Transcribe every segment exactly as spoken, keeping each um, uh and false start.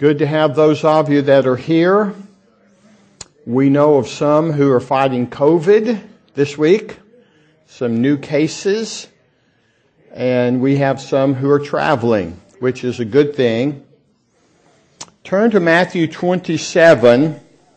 Good to have those of you that are here. We know of some who are fighting COVID this week, some new cases, and we have some who are traveling, which is a good thing. Turn to Matthew twenty-seven.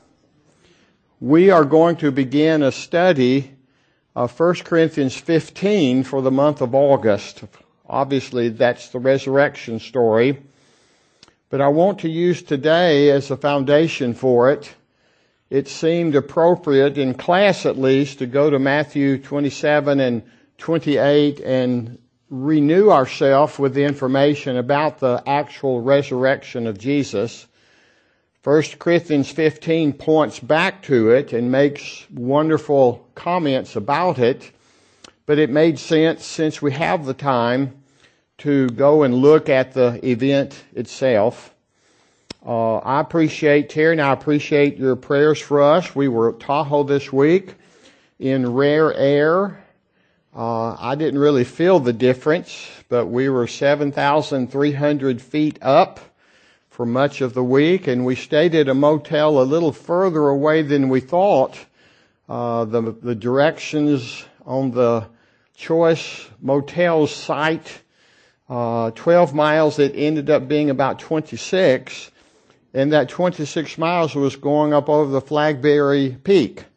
We are going to begin a study of First Corinthians fifteen for the month of August. Obviously, that's the resurrection story. But I want to use today as a foundation for it. It seemed appropriate, in class at least, to go to Matthew twenty-seven and twenty-eight and renew ourselves with the information about the actual resurrection of Jesus. First Corinthians fifteen points back to it and makes wonderful comments about it. But it made sense, since we have the time, to go and look at the event itself. Uh, I appreciate, Terry, and I appreciate your prayers for us. We were at Tahoe this week in rare air. Uh, I didn't really feel the difference, but we were seven thousand three hundred feet up for much of the week, and we stayed at a motel a little further away than we thought. Uh, the, the directions on the Choice Motel site, Uh, twelve miles, it ended up being about twenty-six, and that twenty-six miles was going up over the Flagberry Peak.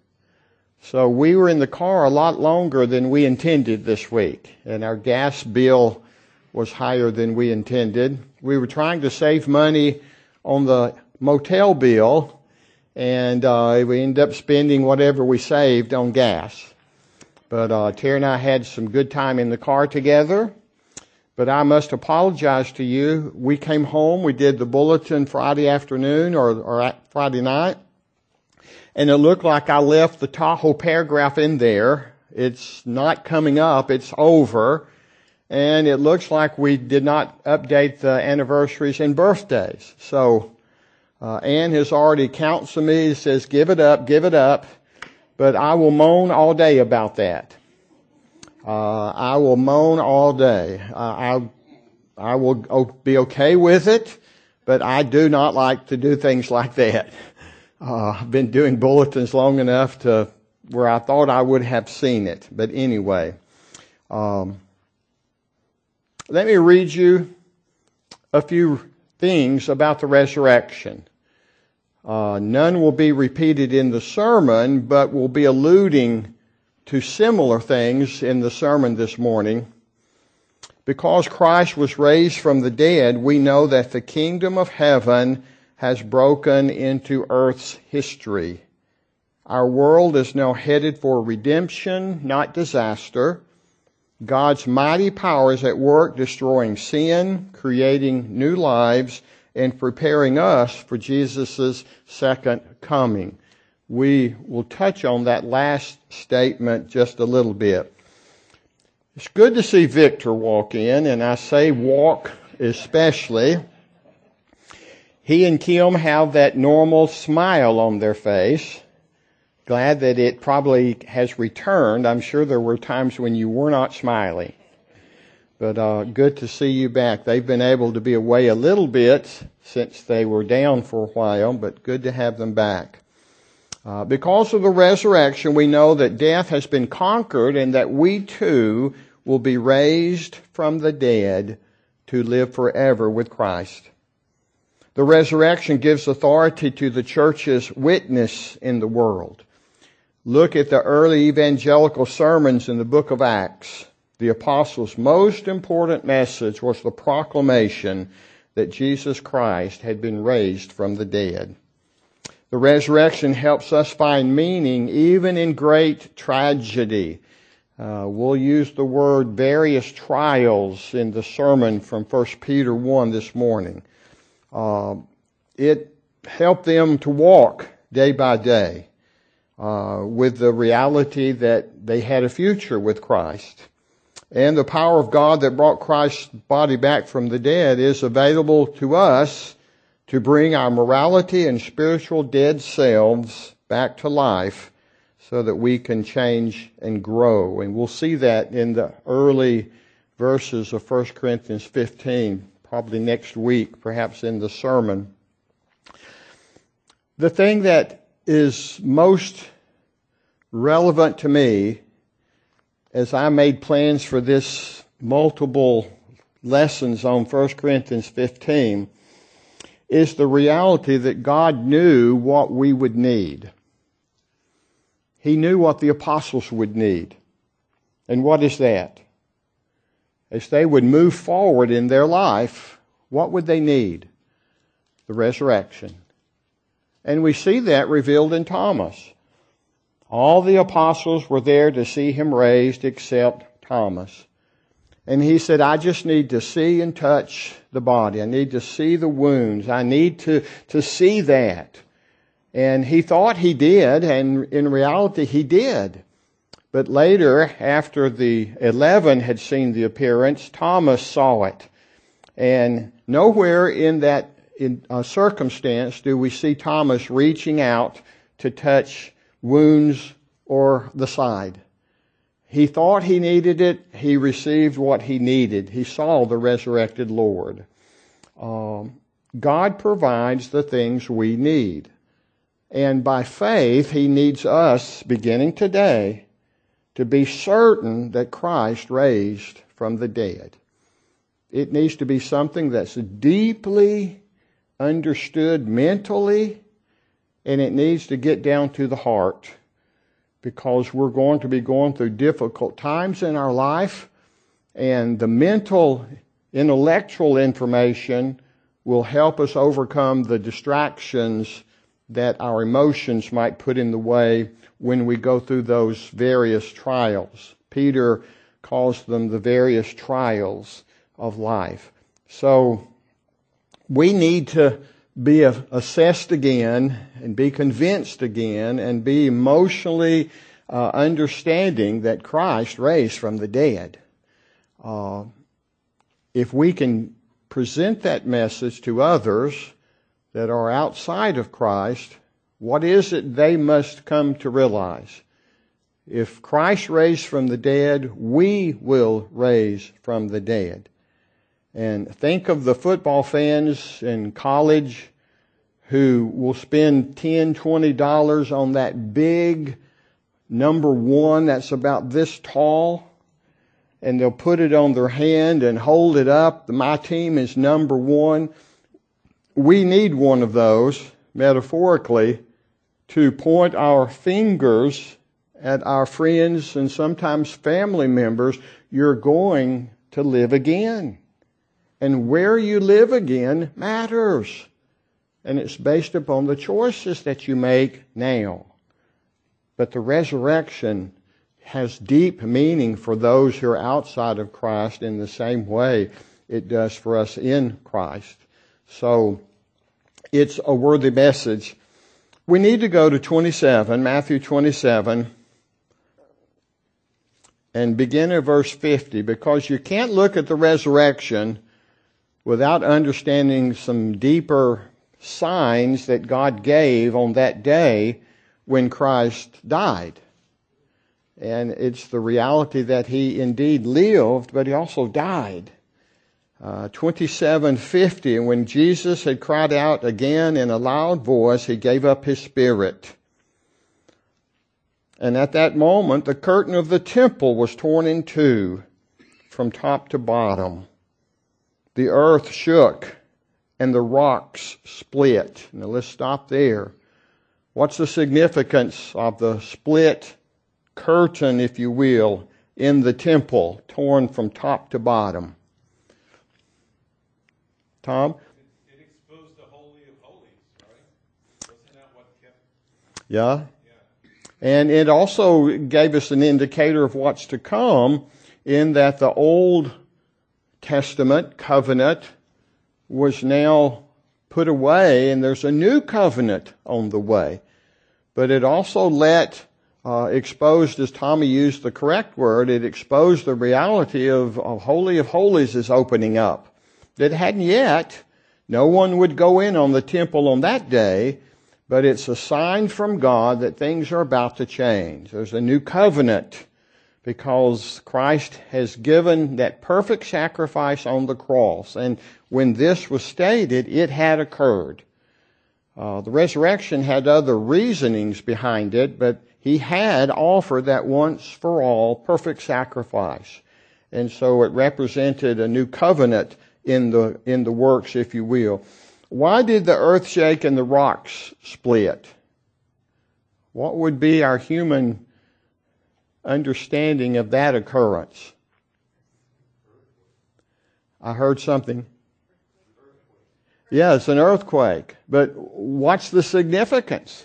So we were in the car a lot longer than we intended this week, and our gas bill was higher than we intended. We were trying to save money on the motel bill, and uh, we ended up spending whatever we saved on gas. But uh, Terry and I had some good time in the car together. But I must apologize to you. We came home, we did the bulletin Friday afternoon or, or Friday night, and it looked like I left the Tahoe paragraph in there. It's not coming up, it's over, and it looks like we did not update the anniversaries and birthdays. So uh, Ann has already counseled me, says, give it up, give it up, but I will moan all day about that. Uh, I will moan all day. Uh, I, I will be okay with it, but I do not like to do things like that. Uh, I've been doing bulletins long enough to where I thought I would have seen it. But anyway, um, let me read you a few things about the resurrection. Uh, none will be repeated in the sermon, but will be alluding to similar things in the sermon this morning. Because Christ was raised from the dead, we know that the kingdom of heaven has broken into earth's history. Our world is now headed for redemption, not disaster. God's mighty power is at work destroying sin, creating new lives, and preparing us for Jesus' second coming. We will touch on that last statement just a little bit. It's good to see Victor walk in, and I say walk especially. He and Kim have that normal smile on their face. Glad that it probably has returned. I'm sure there were times when you were not smiling. But uh, good to see you back. They've been able to be away a little bit since they were down for a while, but good to have them back. Uh, because of the resurrection, we know that death has been conquered and that we too will be raised from the dead to live forever with Christ. The resurrection gives authority to the church's witness in the world. Look at the early evangelical sermons in the book of Acts. The apostles' most important message was the proclamation that Jesus Christ had been raised from the dead. The resurrection helps us find meaning even in great tragedy. Uh, we'll use the word various trials in the sermon from First Peter one this morning. Uh, it helped them to walk day by day uh, with the reality that they had a future with Christ. And the power of God that brought Christ's body back from the dead is available to us to bring our morality and spiritual dead selves back to life so that we can change and grow. And we'll see that in the early verses of First Corinthians fifteen, probably next week, perhaps in the sermon. The thing that is most relevant to me as I made plans for this multiple lessons on First Corinthians fifteen is the reality that God knew what we would need. He knew what the apostles would need. And what is that? As they would move forward in their life, what would they need? The resurrection. And we see that revealed in Thomas. All the apostles were there to see him raised except Thomas. And he said, I just need to see and touch the body. I need to see the wounds. I need to, to see that. And he thought he did, and in reality he did. But later, after the eleven had seen the appearance, Thomas saw it. And nowhere in that in, uh, circumstance do we see Thomas reaching out to touch wounds or the side. He thought he needed it. He received what he needed. He saw the resurrected Lord. Um, God provides the things we need. And by faith, He needs us, beginning today, to be certain that Christ raised from the dead. It needs to be something that's deeply understood mentally, and it needs to get down to the heart, because we're going to be going through difficult times in our life, and the mental, intellectual information will help us overcome the distractions that our emotions might put in the way when we go through those various trials. Peter calls them the various trials of life. So we need to be assessed again and be convinced again and be emotionally uh, understanding that Christ raised from the dead. Uh, if we can present that message to others that are outside of Christ, what is it they must come to realize? If Christ raised from the dead, we will raise from the dead. And think of the football fans in college who will spend ten dollars, twenty dollars on that big number one that's about this tall, and they'll put it on their hand and hold it up. My team is number one. We need one of those, metaphorically, to point our fingers at our friends and sometimes family members. You're going to live again. And where you live again matters. And it's based upon the choices that you make now. But the resurrection has deep meaning for those who are outside of Christ in the same way it does for us in Christ. So it's a worthy message. We need to go to twenty-seven, Matthew twenty-seven, and begin at verse fifty, because you can't look at the resurrection without understanding some deeper signs that God gave on that day when Christ died. And it's the reality that He indeed lived, but He also died. Uh, twenty-seven fifty, and when Jesus had cried out again in a loud voice, He gave up His spirit. And at that moment, the curtain of the temple was torn in two from top to bottom. The earth shook and the rocks split. Now let's stop there. What's the significance of the split curtain, if you will, in the temple, torn from top to bottom? Tom? It, it exposed the Holy of Holies, right? Wasn't that what kept... Yeah. yeah. And it also gave us an indicator of what's to come, in that the Old Testament covenant was now put away, and there's a new covenant on the way. But it also let, uh, exposed, as Tommy used the correct word, it exposed the reality of, of Holy of Holies is opening up. That hadn't yet. No one would go in on the temple on that day, but it's a sign from God that things are about to change. There's a new covenant, because Christ has given that perfect sacrifice on the cross. And when this was stated, it had occurred. Uh, the resurrection had other reasonings behind it, but he had offered that once for all perfect sacrifice. And so it represented a new covenant in the, in the works, if you will. Why did the earth shake and the rocks split? What would be our human understanding of that occurrence? I heard something. Yeah, it's an earthquake. But what's the significance?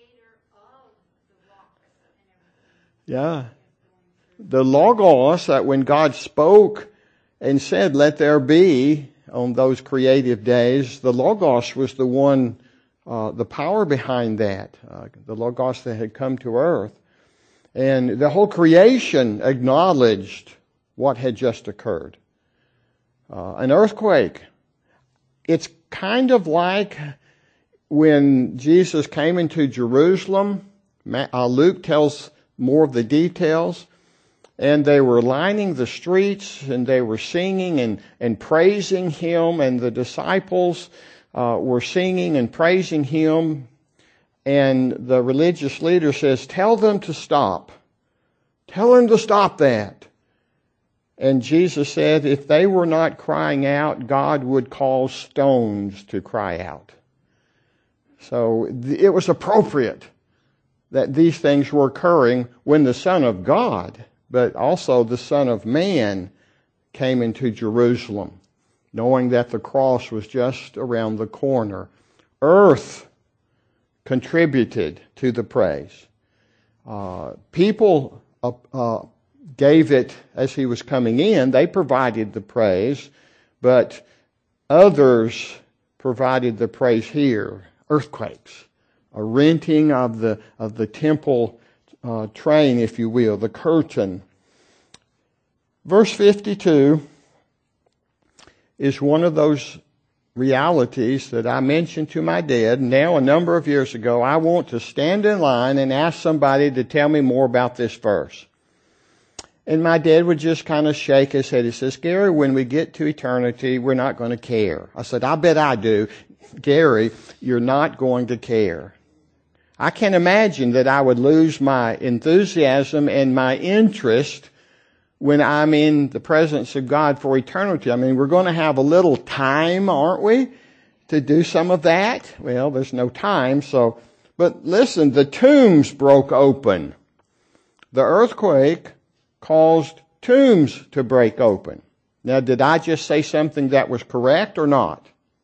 Yeah. The Logos, that when God spoke and said, let there be, on those creative days, the Logos was the one, uh, the power behind that. Uh, the Logos that had come to earth. And the whole creation acknowledged what had just occurred. Uh, an earthquake. It's kind of like when Jesus came into Jerusalem. Uh, Luke tells more of the details. And they were lining the streets and they were singing and, and praising Him. And the disciples uh, were singing and praising Him. And the religious leader says, tell them to stop. Tell them to stop that. And Jesus said, if they were not crying out, God would cause stones to cry out. So it was appropriate that these things were occurring when the Son of God, but also the Son of Man, came into Jerusalem, knowing that the cross was just around the corner. Earth contributed to the praise. Uh, people uh, uh, gave it as He was coming in. They provided the praise, but others provided the praise here. Earthquakes, a renting of the of the temple uh, train, if you will, the curtain. Verse fifty-two is one of those realities that I mentioned to my dad now a number of years ago. I want to stand in line and ask somebody to tell me more about this verse. And my dad would just kind of shake his head. He says, Gary, when we get to eternity, we're not going to care. I said, I bet I do. Gary, you're not going to care. I can't imagine that I would lose my enthusiasm and my interest when I'm in the presence of God for eternity. I mean, we're going to have a little time, aren't we, to do some of that? Well, there's no time, so. But listen, the tombs broke open. The earthquake caused tombs to break open. Now, did I just say something that was correct or not?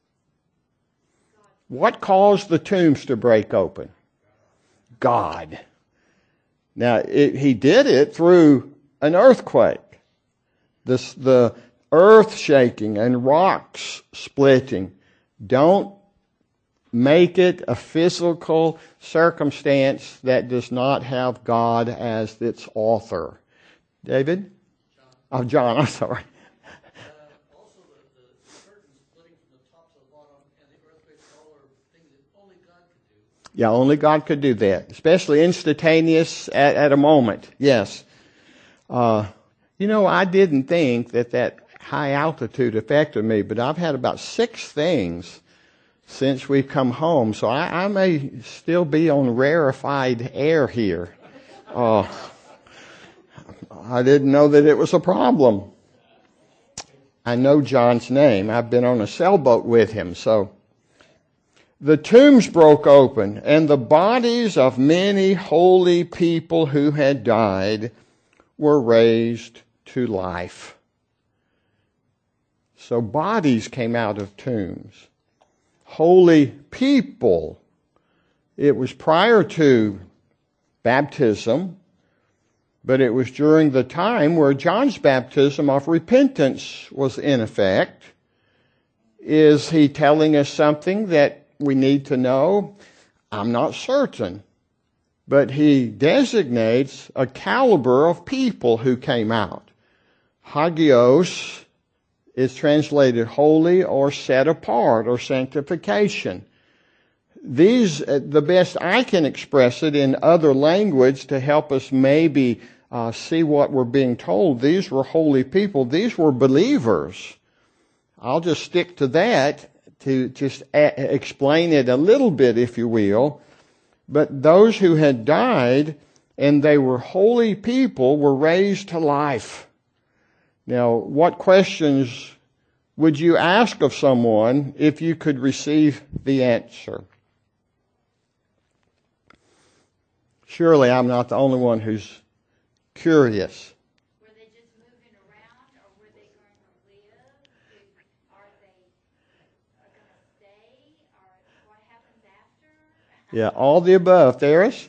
What caused the tombs to break open? God. Now, it, He did it through an earthquake. This, the earth shaking and rocks splitting. Don't make it a physical circumstance that does not have God as its author. David? John. Oh, John, I'm sorry. Uh, also, the, the curtain splitting from the top to the bottom and the earthquakes all are things that only God could do. Yeah, only God could do that, especially instantaneous at, at a moment. Yes. Uh, you know, I didn't think that that high altitude affected me, but I've had about six things since we've come home, so I, I may still be on rarefied air here. Uh, I didn't know that it was a problem. I know John's name. I've been on a sailboat with him, so. The tombs broke open, and the bodies of many holy people who had died were raised to life. So bodies came out of tombs. Holy people. It was prior to baptism, but it was during the time where John's baptism of repentance was in effect. Is he telling us something that we need to know? I'm not certain. But he designates a caliber of people who came out. Hagios is translated holy or set apart or sanctification. These, the best I can express it in other language to help us maybe uh, see what we're being told. These were holy people. These were believers. I'll just stick to that to just a- explain it a little bit, if you will. But those who had died and they were holy people were raised to life. Now, what questions would you ask of someone if you could receive the answer? Surely I'm not the only one who's curious. Were they just moving around, or were they going to live? Are they going to stay, or what happens after? Yeah, all the above. Theris?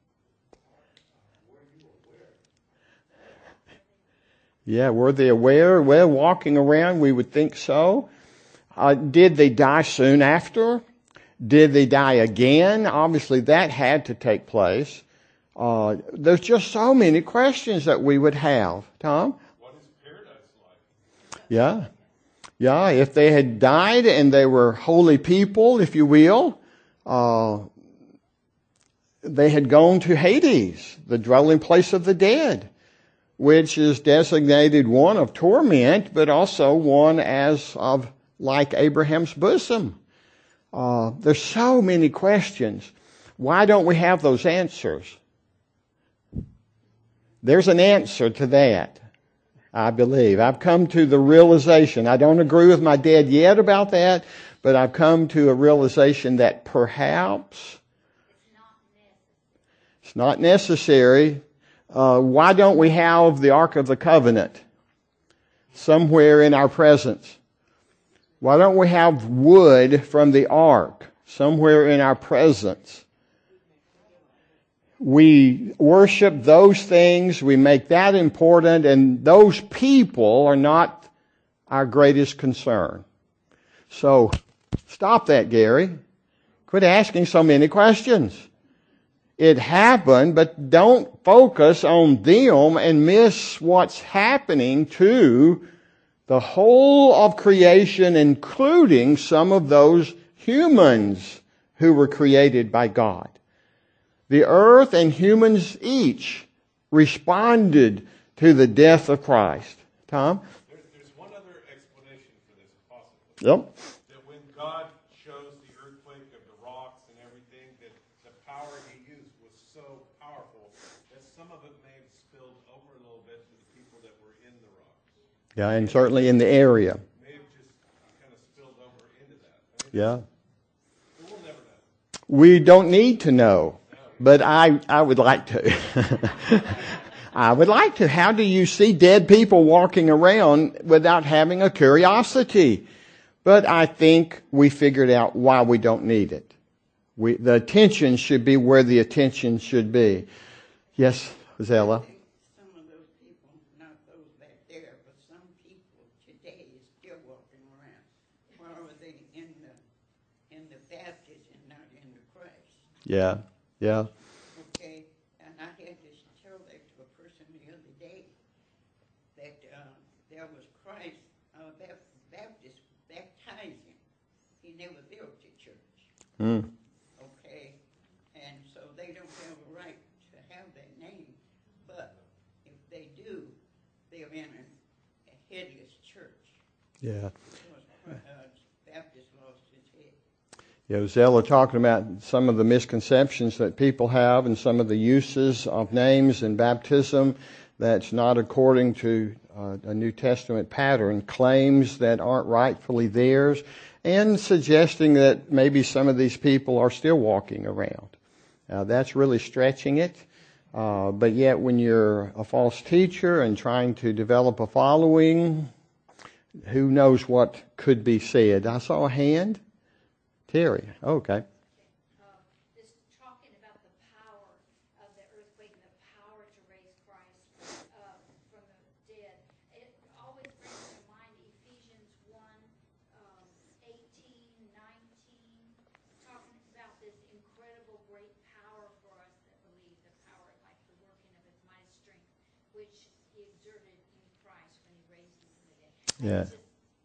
Yeah, were they aware? Well, walking around, we would think so. Uh, did they die soon after? Did they die again? Obviously, that had to take place. Uh, there's just so many questions that we would have. Tom? What is paradise like? Yeah. Yeah, if they had died and they were holy people, if you will, uh, they had gone to Hades, the dwelling place of the dead, which is designated one of torment, but also one as of like Abraham's bosom. Uh, there's so many questions. Why don't we have those answers? There's an answer to that, I believe. I've come to the realization, I don't agree with my dad yet about that, but I've come to a realization that perhaps it's not necessary. Uh, why don't we have the Ark of the Covenant somewhere in our presence? Why don't we have wood from the Ark somewhere in our presence? We worship those things, we make that important, and those people are not our greatest concern. So, stop that, Gary. Quit asking so many questions. It happened, but don't focus on them and miss what's happening to the whole of creation, including some of those humans who were created by God. The earth and humans each responded to the death of Christ. Tom? There, there's one other explanation for this, possibly. Yep. That when God shows the earthquake of the rocks and everything, that the power he used was so powerful that some of it may have spilled over a little bit to the people that were in the rocks. Yeah, and certainly in the area. May have just kind of spilled over into that. I mean, Yeah. we'll never know. We don't need to know, but I, I would like to. I would like to. How do you see dead people walking around without having a curiosity? But I think we figured out why we don't need it. We, the attention should be where the attention should be. Yes, Zella? Some of those people, not those back there, but some people today is still walking around. Why are they in the in the baptism, not in the Christ? Yeah, yeah. Okay, and I had to tell that to a person the other day that uh, there was Christ uh, Baptist baptizing. He never built a church. Mm. Okay, and so they don't have a right to have that name. But if they do, they're in a, a hideous church. Yeah. Because uh, Baptist lost his head. Yeah, Zella talking about some of the misconceptions that people have and some of the uses of names in baptism that's not according to uh, a New Testament pattern, claims that aren't rightfully theirs, and suggesting that maybe some of these people are still walking around. Now, that's really stretching it. Uh, but yet when you're a false teacher and trying to develop a following, who knows what could be said. I saw a hand. Terry. Okay. Uh, just talking about the power of the earthquake and the power to raise Christ uh, from the dead. It always brings to mind Ephesians one, um, eighteen, nineteen, talking about this incredible great power for us that believe, the power like the working of his mighty strength, which he exerted in Christ when he raised him from the dead. Yeah. It's just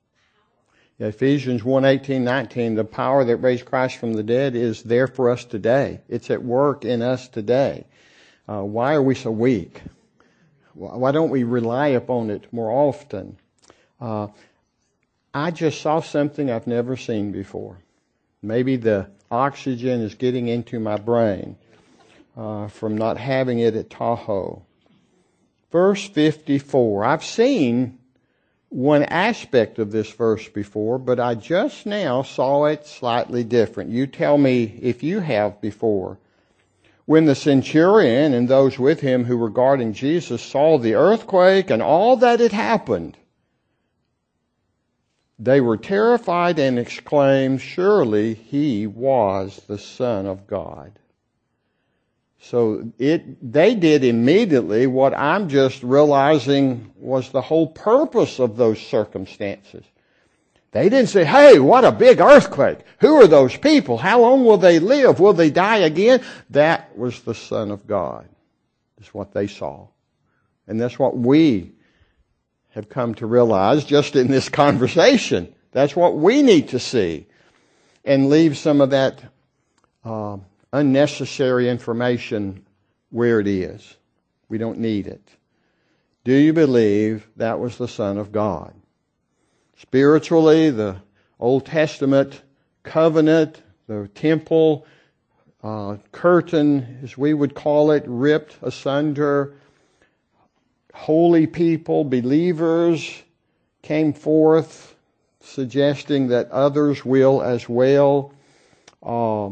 Yeah, Ephesians one, eighteen, nineteen, the power that raised Christ from the dead is there for us today. It's at work in us today. Uh, why are we so weak? Why don't we rely upon it more often? Uh, I just saw something I've never seen before. Maybe the oxygen is getting into my brain uh, from not having it at Tahoe. Verse fifty-four. I've seen one aspect of this verse before, but I just now saw it slightly different. You tell me if you have before. When the centurion and those with him who were guarding Jesus saw the earthquake and all that had happened, they were terrified and exclaimed, "Surely he was the Son of God." So it, they did immediately what I'm just realizing was the whole purpose of those circumstances. They didn't say, "Hey, what a big earthquake. Who are those people? How long will they live? Will they die again?" That was the Son of God. That's what they saw. And that's what we have come to realize just in this conversation. That's what we need to see. And leave some of that uh, unnecessary information where it is. We don't need it. Do you believe that was the Son of God? Spiritually, the Old Testament covenant, the temple uh, curtain, as we would call it, ripped asunder. Holy people, believers, came forth, suggesting that others will as well. Uh,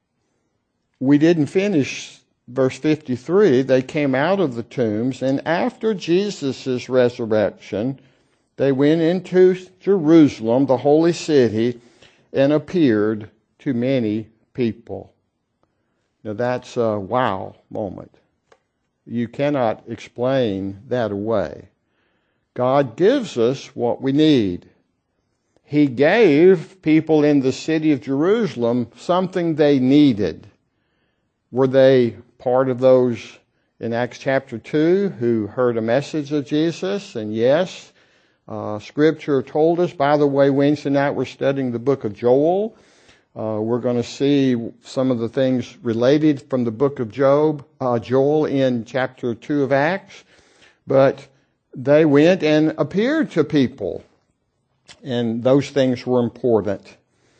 we didn't finish verse fifty-three. They came out of the tombs, and after Jesus' resurrection, they went into Jerusalem, the holy city, and appeared to many people. Now that's a wow moment. You cannot explain that away. God gives us what we need. He gave people in the city of Jerusalem something they needed. Were they part of those in Acts chapter two who heard a message of Jesus? And yes, uh, Scripture told us. By the way, Wednesday night we're studying the book of Joel. Uh, we're going to see some of the things related from the book of Job, uh, Joel in chapter two of Acts. But they went and appeared to people. And those things were important.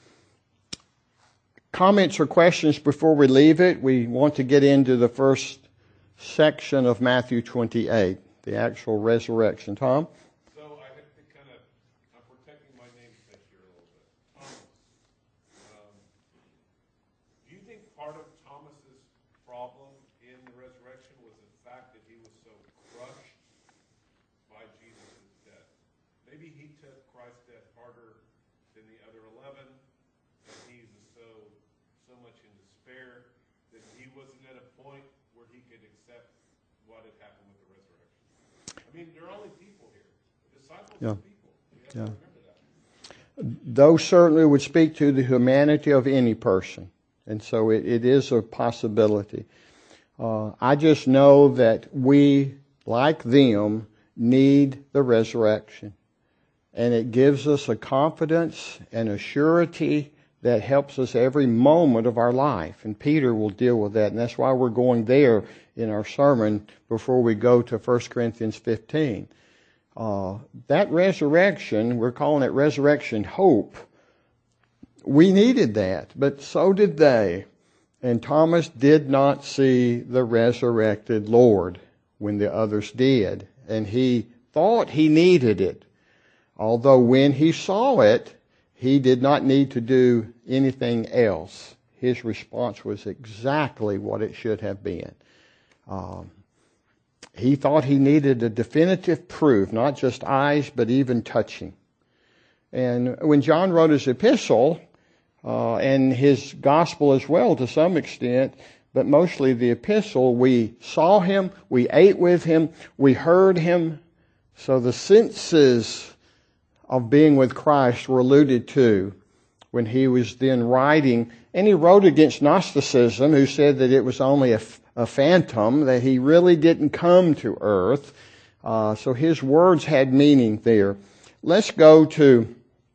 Comments or questions before we leave it? We want to get into the first section of Matthew twenty-eight, the actual resurrection. Tom? So I have to kind of, I'm protecting my namesake here a little bit. Thomas. Um, do you think part of Thomas's problem in the resurrection was the fact that he was so crushed by Jesus' death? Maybe he took Christ's death harder than the other eleven, and he was so so much in despair that he wasn't at a point where he could accept what had happened with the resurrection. I mean, they're only people here. The disciples Yeah. are people. We have Yeah. to remember that. Those certainly would speak to the humanity of any person. And so it, it is a possibility. Uh, I just know that we, like them, need the resurrection. And it gives us a confidence and a surety that helps us every moment of our life. And Peter will deal with that. And that's why we're going there in our sermon before we go to First Corinthians fifteen. Uh, that resurrection, we're calling it resurrection hope. We needed that, but so did they. And Thomas did not see the resurrected Lord when the others did. And he thought he needed it. Although when he saw it, he did not need to do anything else. His response was exactly what it should have been. Um, he thought he needed a definitive proof, not just eyes, but even touching. And when John wrote his epistle, uh, and his gospel as well to some extent, but mostly the epistle, we saw him, we ate with him, we heard him. So the senses of being with Christ were alluded to when he was then writing. And he wrote against Gnosticism, who said that it was only a, a phantom, that he really didn't come to earth. Uh, so his words had meaning there. Let's go to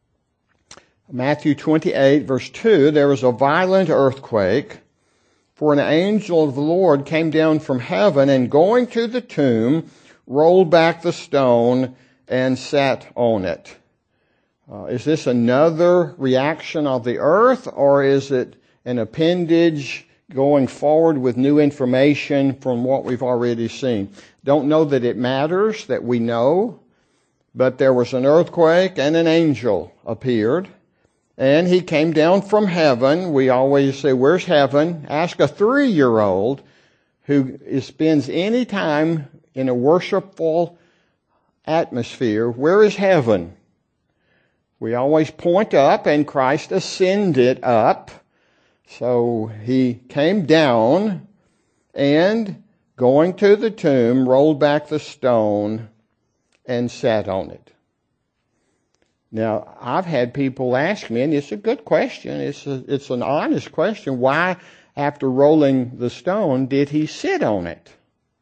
Matthew twenty-eight, verse two. There was a violent earthquake, for an angel of the Lord came down from heaven, and going to the tomb, rolled back the stone and sat on it. Uh, is this another reaction of the earth, or is it an appendage going forward with new information from what we've already seen? Don't know that it matters that we know, but there was an earthquake and an angel appeared, and he came down from heaven. We always say, where's heaven? Ask a three-year-old who spends any time in a worshipful atmosphere, where is heaven? We always point up, and Christ ascended up. So he came down and, going to the tomb, rolled back the stone and sat on it. Now, I've had people ask me, and it's a good question, it's a, it's an honest question, why, after rolling the stone, did he sit on it?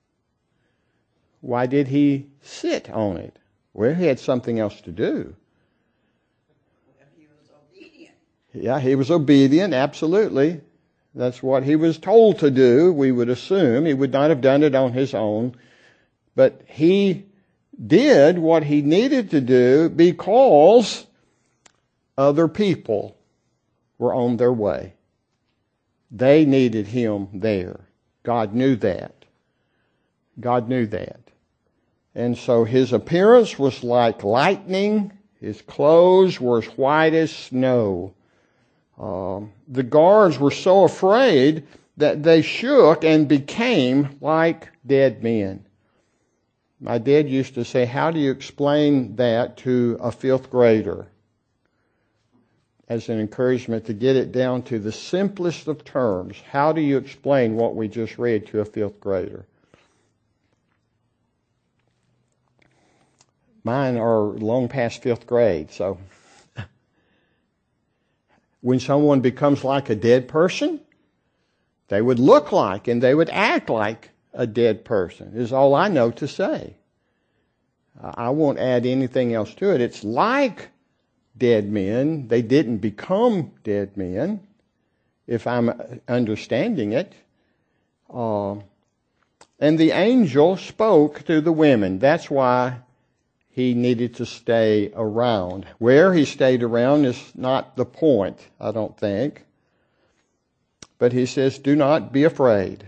Why did he sit on it? Well, he had something else to do. Yeah, he was obedient, absolutely. That's what he was told to do, we would assume. He would not have done it on his own. But he did what he needed to do because other people were on their way. They needed him there. God knew that. God knew that. And so his appearance was like lightning. His clothes were as white as snow. Um, the guards were so afraid that they shook and became like dead men. My dad used to say, how do you explain that to a fifth grader? As an encouragement to get it down to the simplest of terms. How do you explain what we just read to a fifth grader? Mine are long past fifth grade, so... When someone becomes like a dead person, they would look like and they would act like a dead person, is all I know to say. I won't add anything else to it. It's like dead men. They didn't become dead men, if I'm understanding it. Uh, and the angel spoke to the women. That's why he needed to stay around. Where he stayed around is not the point, I don't think. But he says, do not be afraid.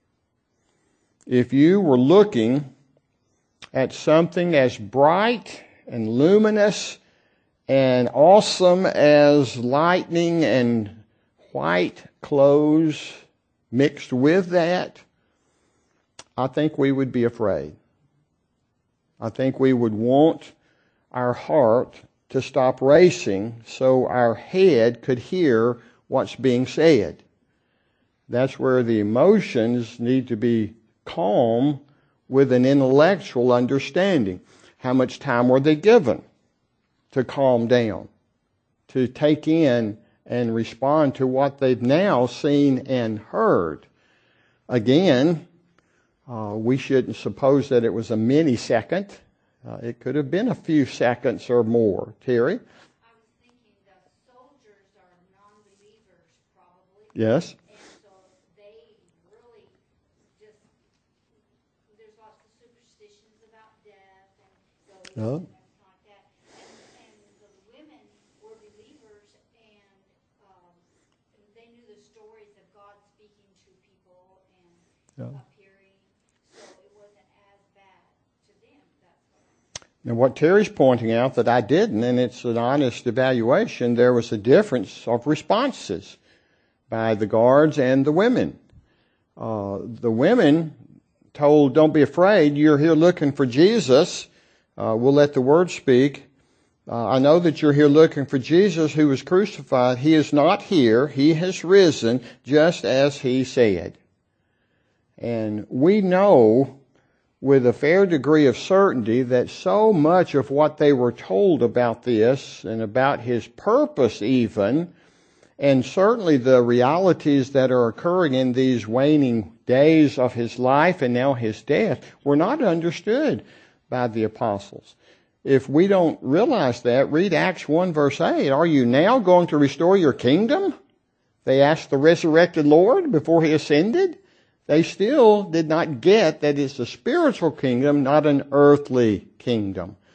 If you were looking at something as bright and luminous and awesome as lightning and white clothes mixed with that, I think we would be afraid. I think we would want our heart to stop racing so our head could hear what's being said. That's where the emotions need to be calm with an intellectual understanding. How much time were they given to calm down, to take in and respond to what they've now seen and heard? Again, Uh, we shouldn't suppose that it was a millisecond. Uh, it could have been a few seconds or more. Terry? I was thinking the soldiers are non-believers, probably. Yes. And so they really just, there's lots of superstitions about death and ghosts Oh. and everything like that. And, and the women were believers, and um, they knew the stories of God speaking to people and Yeah. appearing. So it wasn't as bad to them. That's what I'm Now, what Terry's pointing out that I didn't, and it's an honest evaluation, there was a difference of responses by the guards and the women. Uh, the women told, don't be afraid, you're here looking for Jesus. Uh, we'll let the word speak. Uh, I know that you're here looking for Jesus who was crucified. He is not here. He has risen just as he said. And we know with a fair degree of certainty that so much of what they were told about this and about his purpose even, and certainly the realities that are occurring in these waning days of his life and now his death, were not understood by the apostles. If we don't realize that, read Acts one verse eight. Are you now going to restore your kingdom? They asked the resurrected Lord before he ascended. They still did not get that it's a spiritual kingdom, not an earthly kingdom.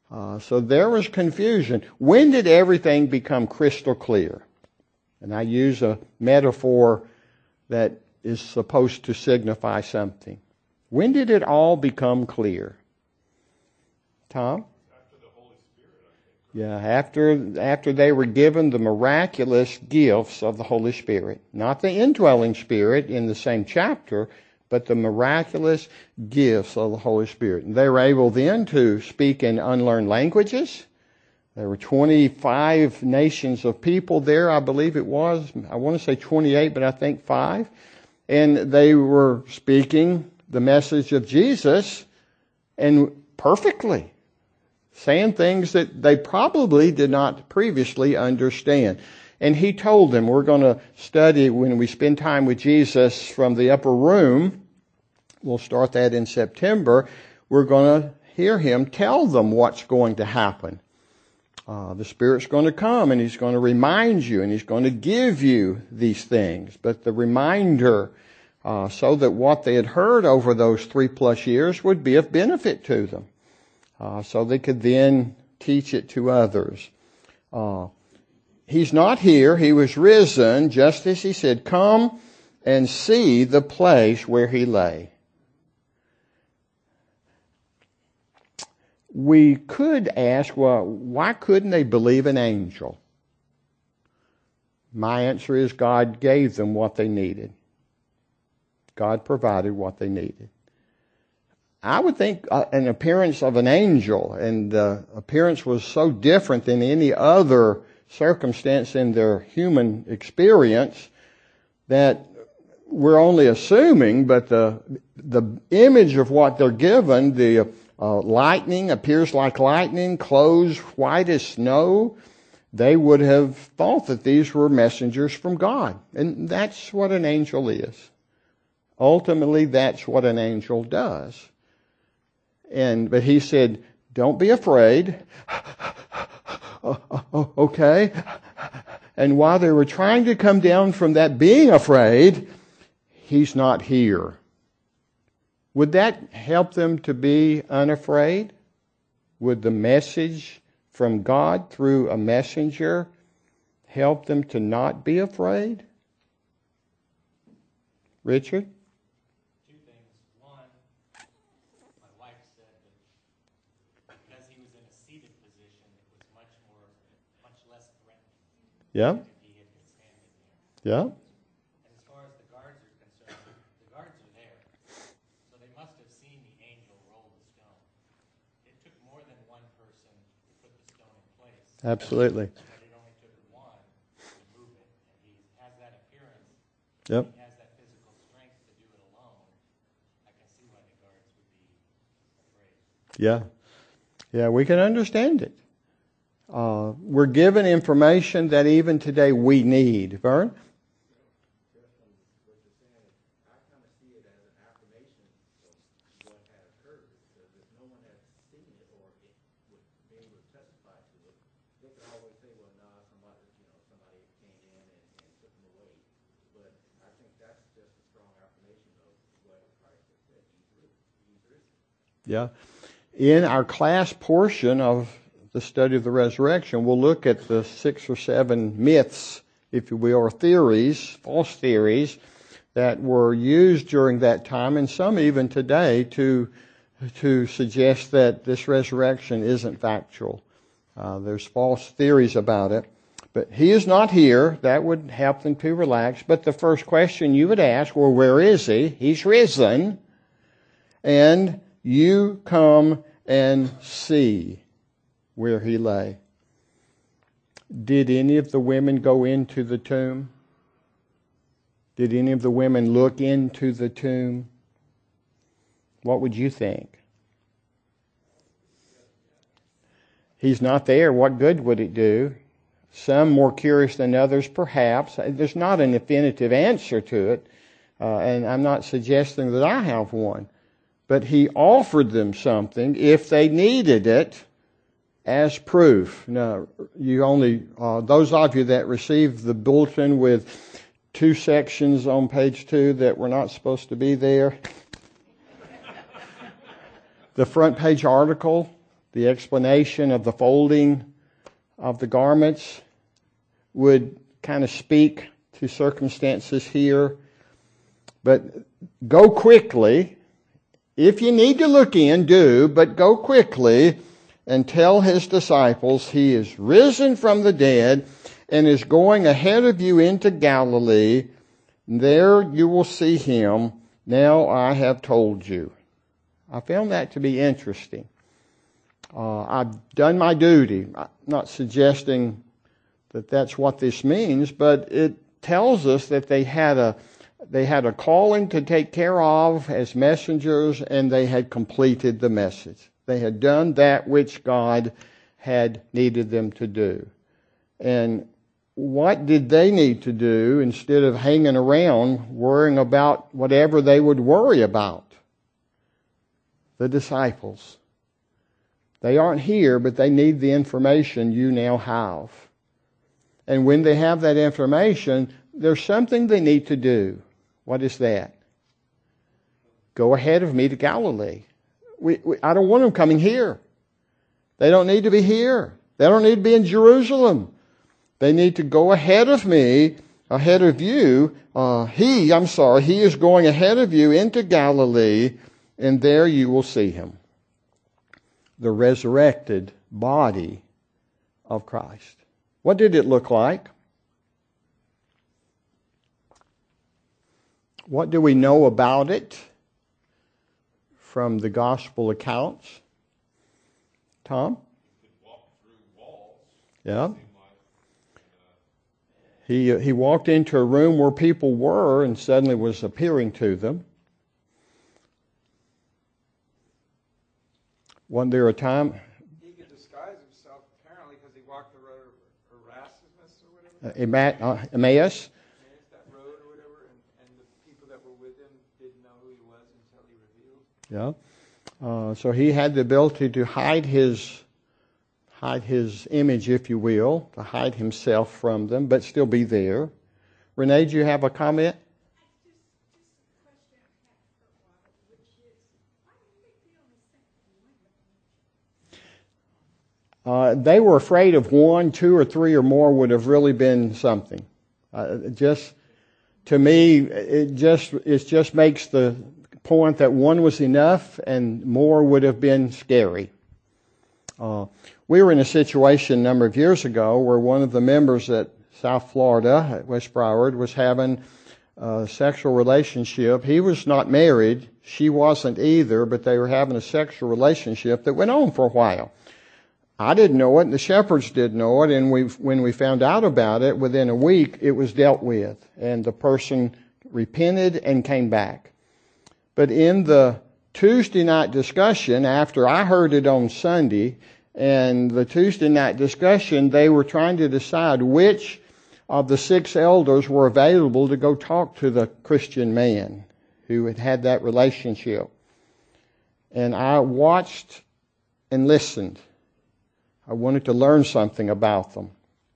Uh, so there was confusion. When did everything become crystal clear? And I use a metaphor that is supposed to signify something. When did it all become clear? Tom? After the Holy Spirit, I think. Yeah, after after they were given the miraculous gifts of the Holy Spirit. Not the indwelling Spirit in the same chapter, but the miraculous gifts of the Holy Spirit. And they were able then to speak in unlearned languages. There were twenty-five nations of people there, I believe it was. I want to say twenty-eight, but I think five. And they were speaking the message of Jesus and perfectly, saying things that they probably did not previously understand. And he told them, we're going to study when we spend time with Jesus from the upper room. We'll start that in September. We're going to hear him tell them what's going to happen. Uh, the Spirit's going to come and he's going to remind you and he's going to give you these things. But the reminder, uh, so that what they had heard over those three plus years would be of benefit to them. Uh, so they could then teach it to others. Uh, he's not here. He was risen, just as he said, come and see the place where he lay. We could ask, well, why couldn't they believe an angel? My answer is God gave them what they needed. God provided what they needed. I would think uh, an appearance of an angel, and the appearance was so different than any other circumstance in their human experience that we're only assuming, but the the image of what they're given, the uh, lightning appears like lightning, clothes white as snow, they would have thought that these were messengers from God. And that's what an angel is. Ultimately, that's what an angel does. And but he said, don't be afraid. oh, okay. And while they were trying to come down from that being afraid, he's not here. Would that help them to be unafraid? Would the message from God through a messenger help them to not be afraid? Richard? Two things. One, my wife said that because he was in a seated position, it was much more, much less threatening. Yeah? If he had been standing there. Yeah? And as far as the guards are concerned, the guards are there. So they must have seen the angel roll the stone. It took more than one person to put the stone in place. Absolutely. But it only took one to move it. And he has that appearance. Yep. He has that physical strength to do it alone. I can see why the guards would be afraid. Yeah. Yeah, we can understand it. Uh, we're given information that even today we need. Vern? Yeah. In our class portion of the study of the resurrection, we'll look at the six or seven myths, if you will, or theories, false theories, that were used during that time, and some even today, to to suggest that this resurrection isn't factual. Uh, there's false theories about it. But he is not here. That would help them to relax. But the first question you would ask, well, where is he? He's risen. And you come and see where he lay. Did any of the women go into the tomb? Did any of the women look into the tomb? What would you think? He's not there. What good would it do? Some more curious than others, perhaps. There's not an definitive answer to it. Uh, and I'm not suggesting that I have one. But he offered them something if they needed it as proof. Now, you only, uh, those of you that received the bulletin with two sections on page two that were not supposed to be there. The front page article the explanation of the folding of the garments would kind of speak to circumstances here. But go quickly. If you need to look in, do, but go quickly and tell his disciples he is risen from the dead and is going ahead of you into Galilee. There you will see him. Now I have told you. I found that to be interesting. Uh, I've done my duty. I'm not suggesting that that's what this means, but it tells us that they had a they had a calling to take care of as messengers, and they had completed the message. They had done that which God had needed them to do. And what did they need to do instead of hanging around worrying about whatever they would worry about? The disciples. They aren't here, but they need the information you now have. And when they have that information, there's something they need to do. What is that? Go ahead of me to Galilee. We, we, I don't want them coming here. They don't need to be here. They don't need to be in Jerusalem. They need to go ahead of me, ahead of you. Uh, he, I'm sorry, he is going ahead of you into Galilee, and there you will see him. The resurrected body of Christ. What did it look like? What do we know about it from the gospel accounts? Tom? He could walk through walls. Yeah. Seemed like, uh, He, he walked into a room where people were and suddenly was appearing to them. Wasn't there a time? He could disguise himself apparently because he walked the road of Erasmus or whatever. Uh, Emma- uh, Emmaus? There's that road or whatever, and, and the people that were with him didn't know who he was until he revealed. Yeah. Uh, so he had the ability to hide his hide his image, if you will, to hide himself from them, but still be there. Renee, do you have a comment? Uh, they were afraid of one, two, or three, or more would have really been something. Uh, just to me, it just it just makes the point that one was enough, and more would have been scary. Uh, we were in a situation a number of years ago where one of the members at South Florida, at West Broward, was having a sexual relationship. He was not married; she wasn't either, but they were having a sexual relationship that went on for a while. I didn't know it, and the shepherds didn't know it, and we, when we found out about it, within a week, it was dealt with, and the person repented and came back. But in the Tuesday night discussion, after I heard it on Sunday, and the Tuesday night discussion, they were trying to decide which of the six elders were available to go talk to the Christian man who had had that relationship. And I watched and listened. I wanted to learn something about them.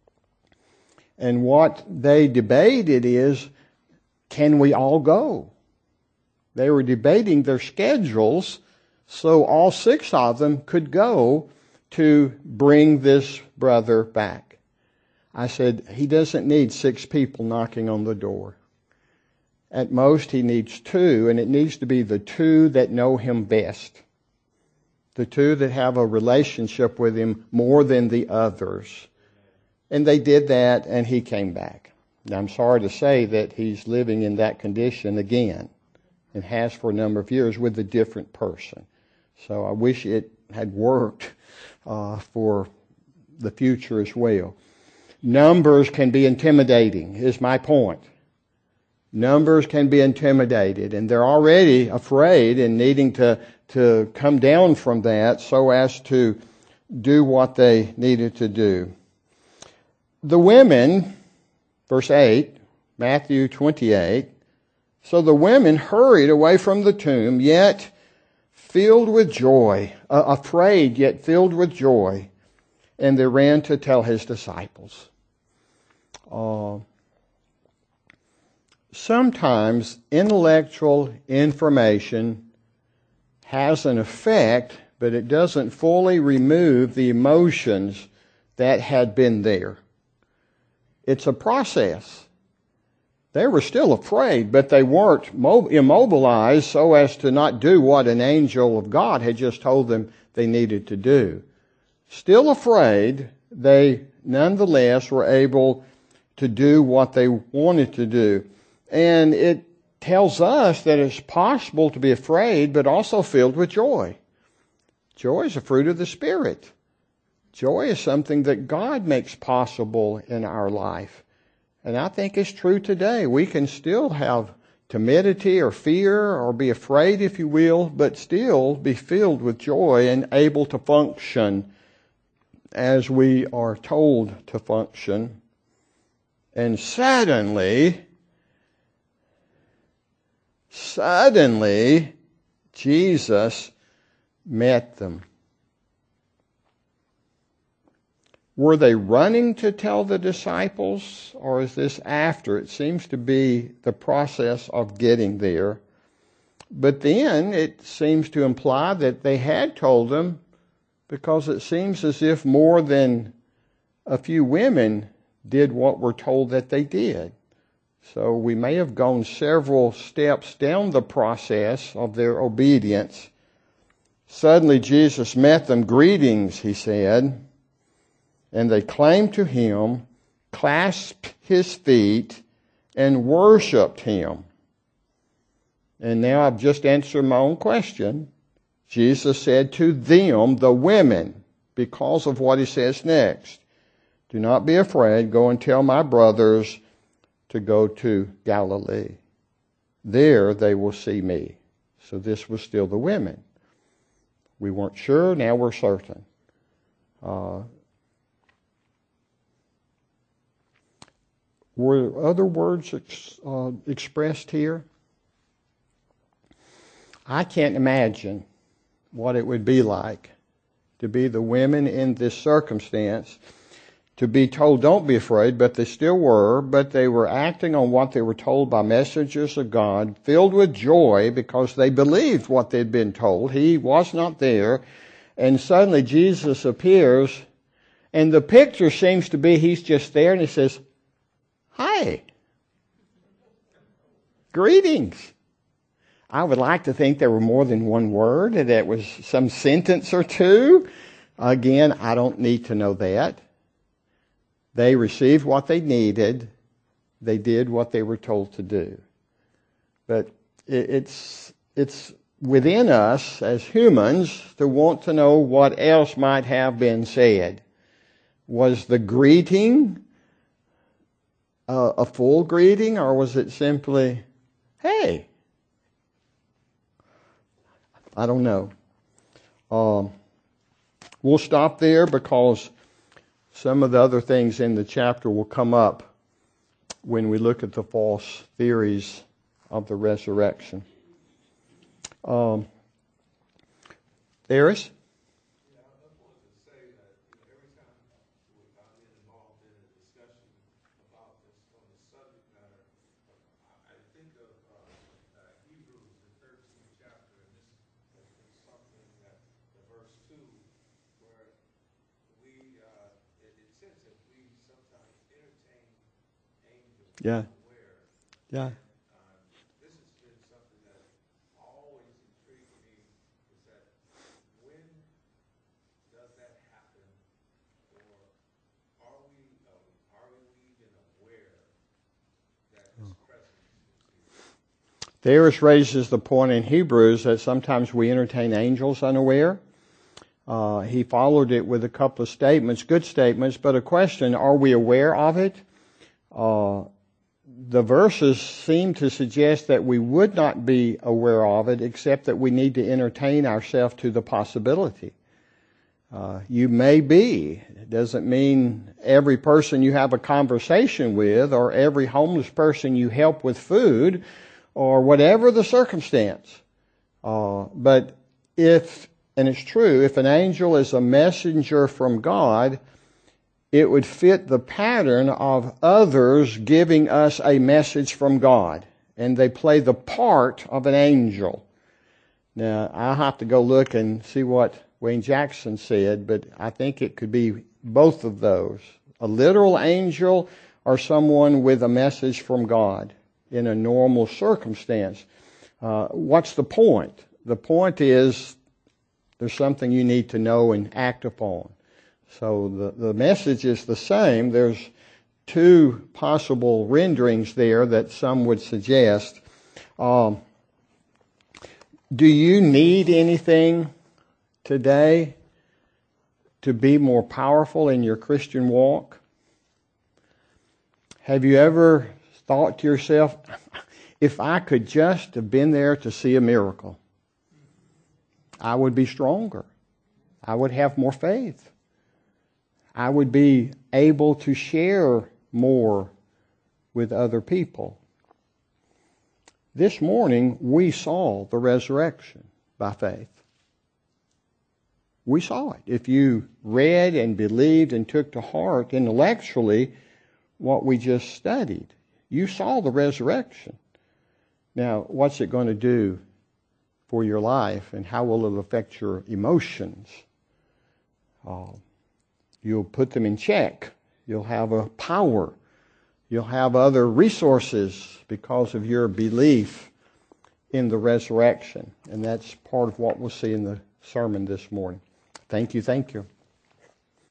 And what they debated is, can we all go? They were debating their schedules so all six of them could go to bring this brother back. I said, he doesn't need six people knocking on the door. At most, he needs two, and it needs to be the two that know him best. The two that have a relationship with him more than the others. And they did that, and he came back. Now, I'm sorry to say that he's living in that condition again, and has for a number of years with a different person. So I wish it had worked uh, for the future as well. Numbers can be intimidating, is my point. Numbers can be intimidated, and they're already afraid and needing to, to come down from that so as to do what they needed to do. The women, verse eight, Matthew twenty-eight, so the women hurried away from the tomb, yet filled with joy, uh, afraid yet filled with joy, and they ran to tell his disciples. Uh, sometimes intellectual information has an effect but it doesn't fully remove the emotions that had been there. It's a process. They were still afraid, but they weren't immobilized so as to not do what an angel of God had just told them they needed to do. Still afraid, they nonetheless were able to do what they wanted to do. And it tells us that it's possible to be afraid, but also filled with joy. Joy is a fruit of the Spirit. Joy is something that God makes possible in our life. And I think it's true today. We can still have timidity or fear or be afraid, if you will, but still be filled with joy and able to function as we are told to function. And suddenly, suddenly, Jesus met them. Were they running to tell the disciples, or is this after? It seems to be the process of getting there. But then it seems to imply that they had told them, because it seems as if more than a few women did what we're told that they did. So we may have gone several steps down the process of their obedience. Suddenly Jesus met them. "Greetings," he said. And they claimed to him, clasped his feet, and worshiped him. And now I've just answered my own question. Jesus said to them, the women, because of what he says next, "Do not be afraid. Go and tell my brothers to go to Galilee. There they will see me." So this was still the women. We weren't sure, now we're certain. Uh, Were other words ex, uh, expressed here? I can't imagine what it would be like to be the women in this circumstance, to be told, "Don't be afraid," but they still were, but they were acting on what they were told by messengers of God, filled with joy because they believed what they'd been told. He was not there, and suddenly Jesus appears, and the picture seems to be he's just there, and he says, "Hi, greetings." I would like to think there were more than one word, and that was some sentence or two. Again, I don't need to know that. They received what they needed. They did what they were told to do. But it's, it's within us as humans to want to know what else might have been said. Was the greeting Uh, a full greeting, or was it simply, "Hey"? I don't know. Um, we'll stop there because some of the other things in the chapter will come up when we look at the false theories of the resurrection. Um, Darius? Yeah. Yeah. This has been something that always intrigued me, is that when does that happen, or are we uh, are we even aware that His presence is here? Darius raises the point in Hebrews that sometimes we entertain angels unaware. Uh, he followed it with a couple of statements, good statements, but a question: are we aware of it? Uh, The verses seem to suggest that we would not be aware of it, except that we need to entertain ourselves to the possibility. Uh, you may be. It doesn't mean every person you have a conversation with, or every homeless person you help with food, or whatever the circumstance. Uh, but if, and it's true, if an angel is a messenger from God, it would fit the pattern of others giving us a message from God. And they play the part of an angel. Now, I'll have to go look and see what Wayne Jackson said, but I think it could be both of those. A literal angel or someone with a message from God in a normal circumstance. Uh, what's the point? The point is there's something you need to know and act upon. So the, the message is the same. There's two possible renderings there that some would suggest. Um, do you need anything today to be more powerful in your Christian walk? Have you ever thought to yourself, if I could just have been there to see a miracle, I would be stronger. I would have more faith. I would be able to share more with other people. This morning, we saw the resurrection by faith. We saw it. If you read and believed and took to heart intellectually what we just studied, you saw the resurrection. Now, what's it going to do for your life, and how will it affect your emotions? Uh, you'll put them in check. You'll have a power. You'll have other resources because of your belief in the resurrection. And that's part of what we'll see in the sermon this morning. Thank you, thank you.